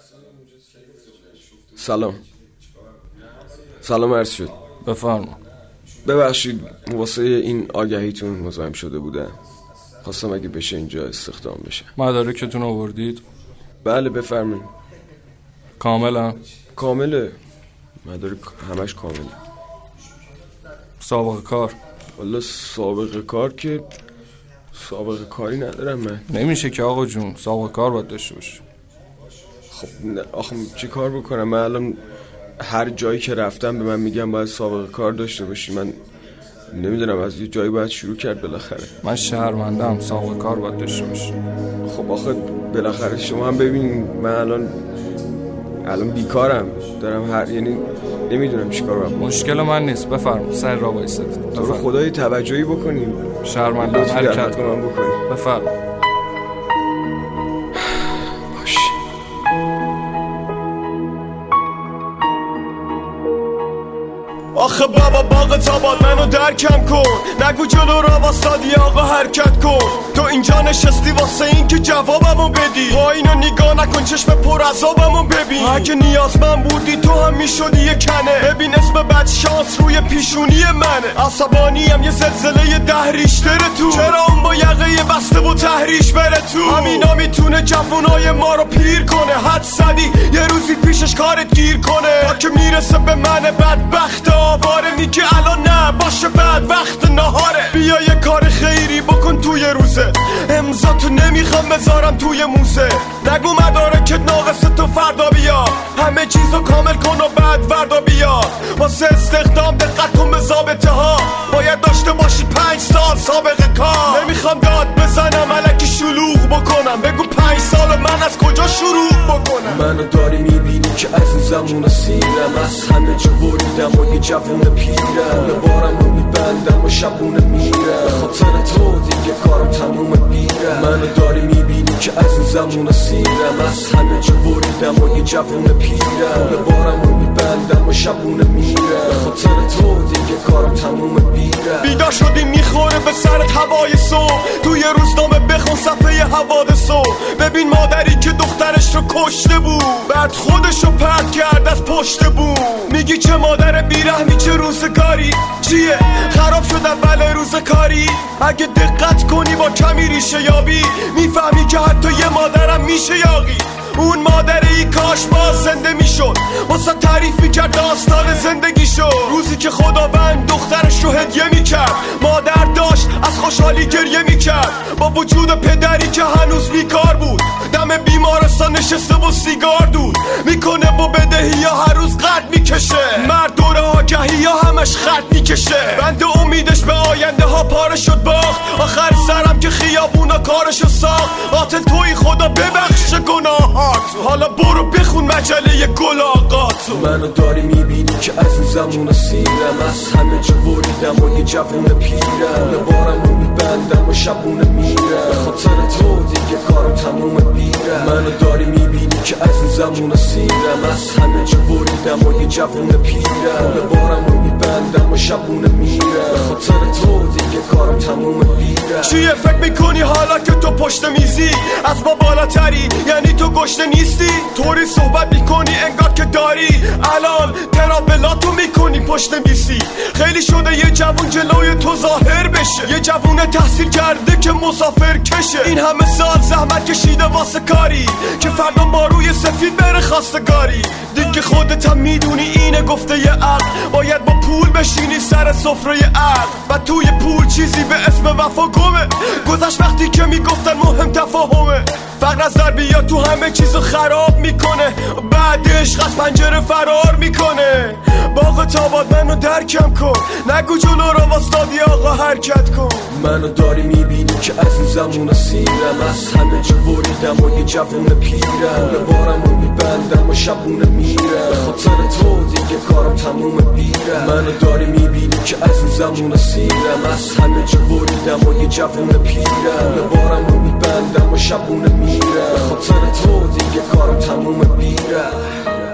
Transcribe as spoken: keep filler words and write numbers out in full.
سلام سلام عرض شد. بفرما. ببخشید واسه این آگهیتون مزاحم شده بودم. خواستم اگه بشه اینجا استخدام بشه. مدارکتون آوردید؟ بله بفرمایید. کاملا؟ کامله، مدارک همش کامله. سابقه کار؟ والا سابقه کار که سابقه کاری ندارم من. نمیشه که آقا جون، سابقه کار باید داشته باشی. خب نه آخه چی کار بکنم؟ من الان هر جایی که رفتم به من میگم باید سابقه کار داشته باشی. من نمیدونم، از یه جایی باید شروع کرد بالاخره. من شهروندم، سابقه کار باید داشته باشی. خب آخه بالاخره شما هم ببین من الان الان بیکارم، دارم هر یعنی نمیدونم چیکار باید. مشکل من نیست، بفرما سر را وایسید. تو خدای توجهی بکنیم. شهروندم، حرکت کنم بکنیم. بفرما. باش. آخه بابا باغ تاباد منو درکم کن، نگو جلو را واسادی آقا حرکت کن. تو اینجا نشستی واسه این که جوابمو بدی، پایینو نگاه نکن چشم پر عذابمو ببین. اگه نیازمند بودی تو هم میشدی یه کنه، ببین اسم بد شانس روی پیشونی منه. عصبانیم یه زلزله ده ریشتر تو، چرا اون با یقه بسته و تحریش بره تو. همینا میتونه جوونای ما رو پیر کنه، حد زدی یه روزی پیشش کارت گیر کنه. تا که میرسه به من بدبخت آواره، میگه الان نه باشه بعد وقت نهاره. بیا یه کار خیری بکن توی روزه، امضا تو نمیخوام بذارم توی موزه. نگو مدارکت ناقص تو فردا بیا، همه چیزو کامل کن و بعد وردا بیا. واسه استخدام دقت کن به ضابطه ها، باید داشته باشی پنج سال سابقه کار. نمیخوام داد بزنم الکی شلوغ بکنم، بگو پنج سال من از کجا شروع بکنم. منو داری میبینی که عزیزمون و سیرم، از همه جا بریدم و یه جوون پیرم. یه بارم رو میبندم و شبونه میرم، به خاطر تو دیگه کارم تموم بیرم. منو داری میبینی که عزیزمون و سیرم، از همه جا بریدم و یه جوون پیرم. یه بارم رو میبندم و شبونه میرم، به خاطر تو دیگه کارم تموم بیرم. بیدار شدی میخوره به سرت هوای صبح، توی روزنامه بخون صفحه حوادثو. ببین مادری که دخترش رو کشته بود، بعد خودش رو پرت کرد از پشت بود. میگی چه مادر بیرحمی چه روزگاری، چیه خراب شد اول روز کاری. اگه دقت کنی با کمی ریشه یابی، میفهمی که حتی یه مادرم میشه یاغی. اون مادری کاش باز زنده میشد، واسه تعریف میکرد داستان زندگیشو. روزی که خداوند دخترش رو هدیه میکرد، مادر داشت از خوشحالی گریه میکرد. با وجود پدری که هنوز بیکار بود، دم بیمارستان نشسته و سیگار دود میکنه و بدهی یا هر روز قد میکشه. مرد دور آگهی یا همش خط میکشه، بند امیدش به آینده ها پاره شد باخت. آخر سرم که خیابونا کارشو ساخت. قاتل توی خدا ببخش گناهات، حالا برو بخون مجله گل آقاتو. منو داری میبینی که عزیزمون و سیرم، از همه جا بریدم و یه جوون پیرم. یه بارم رو میبندم و شبونه میرم، به خاطر تو دیگه کارم تموم بیرم. منو داری میبینی که عزیزمون و سیرم، از همه جا بریدم و یه جوون پیرم. یه بارم رو میبندم و شبونه میرم، به خاطر تو دیگه کارم تموم بیرم. چیه فکر میکنی حالا که تو پشت میزی از ما بالاتری، یعنی تو گشته نیستی؟ طوری صحبت میکنی انگار که داری الان ترابلاتو میکنی پشت میسی. خیلی شده یه جوون جلوی تو ظاهر بشه، یه جوون تحصیل کرده که مسافر کشه. این همه سال زحمت کشیده واسه کاری که فردا با روی سفید بره خواستگاری. دیگه خودت هم میدونی اینه گفته یه عقل، باید با پول بشینی سر سفره عقل. و توی پول چیزی به اسم وفا گمه، گذشت وقتی که میگفتن مهم تفاهمه. فقر از در بیا تو همه چیزو خراب میکنه، بعد عشق از پنجره فرار میکنه. باغ تاباد منو درکم کن، نگو جلو را واسطادی آقا حرکت کن. منو داری میبینی که عزیزمون و سیرم، از همه جا بریدم و یه جوون پیرم. یه بارم رو میبندم و شبونه میرم، به خاطر تو دیگه کارم تموم بیرم. منو داری میبینی که عزیزمون و سیرم، از همه جا بریدم و یه جوون پیرم. یه بارم رو میبندم و شبونه میرم، به خاطر تو دیگه کارم تموم بیرم.